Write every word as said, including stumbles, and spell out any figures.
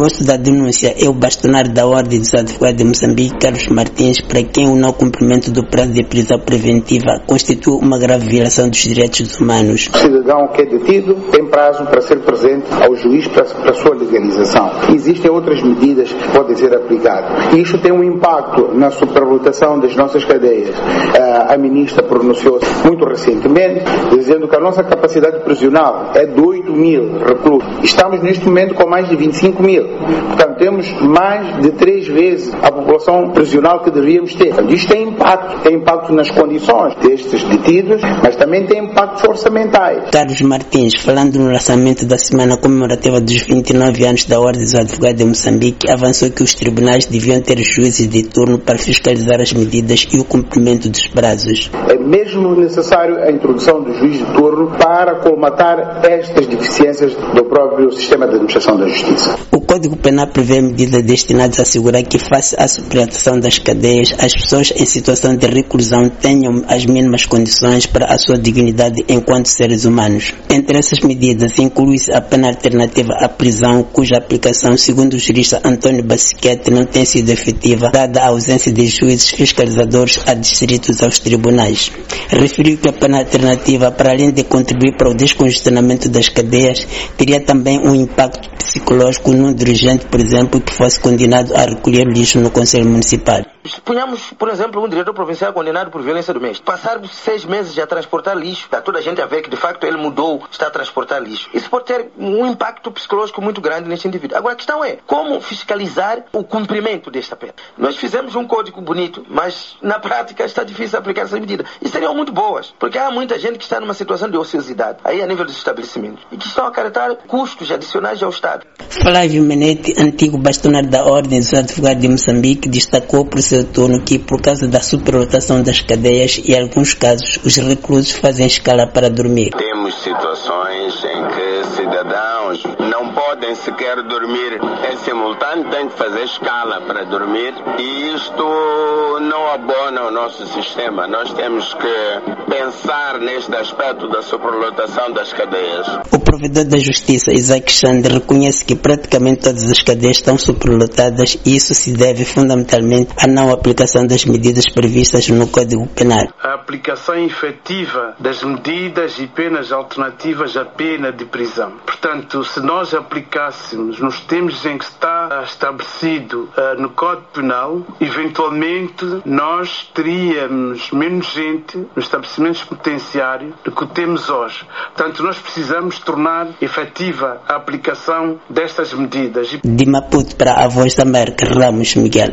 rosto da denúncia é o bastonário da Ordem dos Advogados de Moçambique, Carlos Martins, para quem o não cumprimento do prazo de prisão preventiva constitui uma grave violação dos direitos humanos. O cidadão que é detido tem prazo para ser presente ao juiz para, para a sua legalização. Existem outras medidas que podem ser aplicadas. E isto tem um impacto na superlotação das nossas cadeias. A ministra pronunciou-se muito recentemente, dizendo que a nossa capacidade prisional é de oito mil reclusos. Estamos neste momento com mais de vinte e cinco mil. Portanto, temos mais de três vezes a população prisional que deveríamos ter. Isto tem impacto. Tem impacto nas condições destes detidos, mas também tem impactos orçamentais. Carlos Martins, falando no lançamento da semana comemorativa dos vinte e nove anos da Ordem dos Advogados de Moçambique, avançou que os tribunais deviam ter juízes de turno para fiscalizar as medidas e o cumprimento dos prazos. É mesmo necessário a introdução do juiz de turno para colmatar estas deficiências do próprio sistema de administração da justiça. O Código Penal prevê medidas destinadas a assegurar que, face à superação das cadeias, as pessoas em situação de reclusão tenham as mínimas condições para a sua dignidade enquanto seres humanos. Entre essas medidas, inclui-se a pena alternativa à prisão, cuja aplicação, segundo o jurista António Bassiquete, não tem sido efetiva, dada a ausência de juízes fiscalizadores adstritos aos tribunais. Referiu que a pena alternativa, para além de contribuir para o descongestionamento das cadeias, teria também um impacto psicológico num dirigente, por exemplo, que fosse condenado a recolher lixo no Conselho Municipal. Ponhamos, por exemplo, um diretor provincial condenado por violência doméstica. Passar seis meses a transportar lixo, está toda a gente a ver que de facto ele mudou, está a transportar lixo. Isso pode ter um impacto psicológico muito grande neste indivíduo. Agora a questão é como fiscalizar o cumprimento desta pena. Nós fizemos um código bonito, mas na prática está difícil aplicar essas medidas. E seriam muito boas, porque há muita gente que está numa situação de ociosidade, aí a nível dos estabelecimentos, e que estão a acarretar custos adicionais ao Estado. Flávio Menete, antigo bastonário da Ordem dos Advogados de Moçambique, destacou por seu turno que, por causa da superlotação das cadeias e, em alguns casos, os reclusos fazem escala para dormir. Temos situações em que cidadãos não podem sequer dormir em simultâneo, têm que fazer escala para dormir, e isto não abona o nosso sistema. Nós temos que pensar neste aspecto da superlotação das cadeias. O provedor da Justiça, Isaac Xande, reconhece que praticamente todas as cadeias estão superlotadas e isso se deve fundamentalmente à não aplicação das medidas previstas no Código Penal. A aplicação efetiva das medidas e penas alternativas à pena de prisão. Portanto, se nós aplicássemos nos termos em que está estabelecido uh, no Código Penal, eventualmente nós teríamos menos gente nos estabelecimentos penitenciários do que temos hoje. Portanto, nós precisamos tornar efetiva a aplicação destas medidas. De Maputo para a Voz da América, Ramos Miguel.